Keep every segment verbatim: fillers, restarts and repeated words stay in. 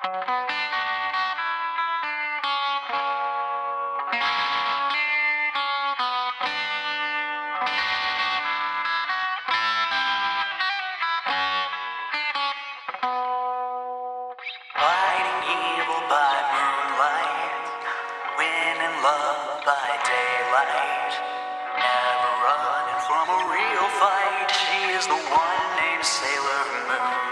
Fighting evil by moonlight, winning love by daylight. Never running from a real fight. She is the one named Sailor Moon.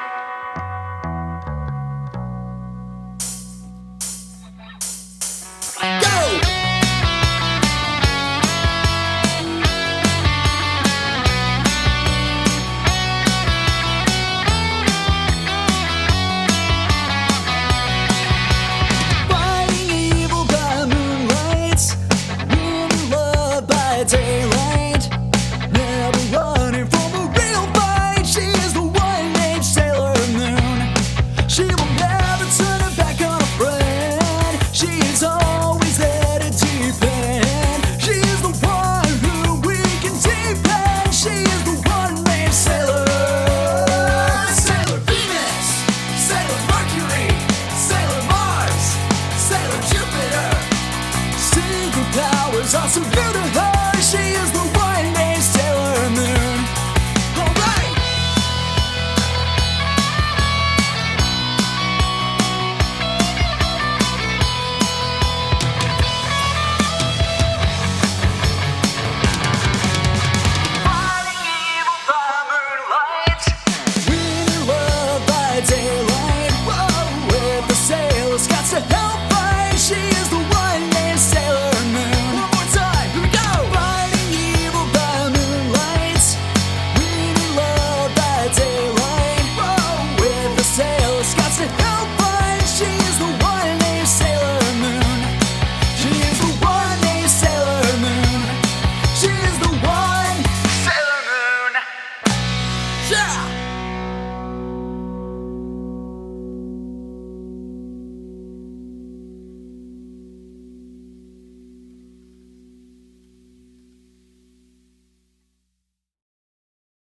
Daylight, never running from a real fight. She is the one named Sailor Moon. She will never turn her back on a friend. She is always there to defend. She is the one who we can depend. She is the one named Sailor. Sailor Venus, Sailor Mercury, Sailor Mars, Sailor Jupiter. Secret powers are so new to her. She is the one named Sailor Moon. Alright! Fighting evil by moonlight, Winning love by daylight. Whoa, with the sailors got to help